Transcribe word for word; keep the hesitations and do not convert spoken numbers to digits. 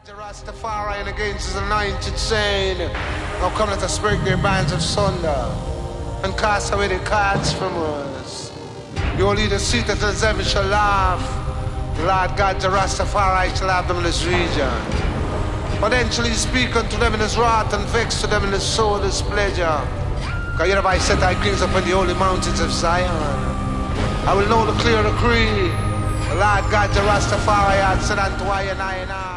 The Rastafari and against his anointed saying, now come let us break their bands of sunder and cast away the cards from us. You will lead a seat that as ever shall laugh. The Lord God, the Rastafari shall have them in this region. But then shall he speak unto them in his wrath and vex to them in his soul his pleasure. Because here have I set thy kings upon the holy mountains of Zion. I will know the clear decree. The Lord God, the Rastafari had said unto I and I and I.